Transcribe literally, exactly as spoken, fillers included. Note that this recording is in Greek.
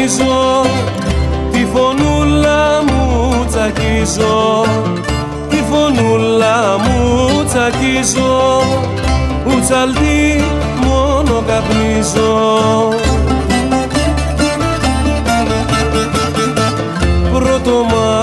καπνίζω, τη φωνούλα μου τσακίζω, τη φωνούλα μου τσακίζω, ουτσαλτή μόνο καπνίζω. Πρώτο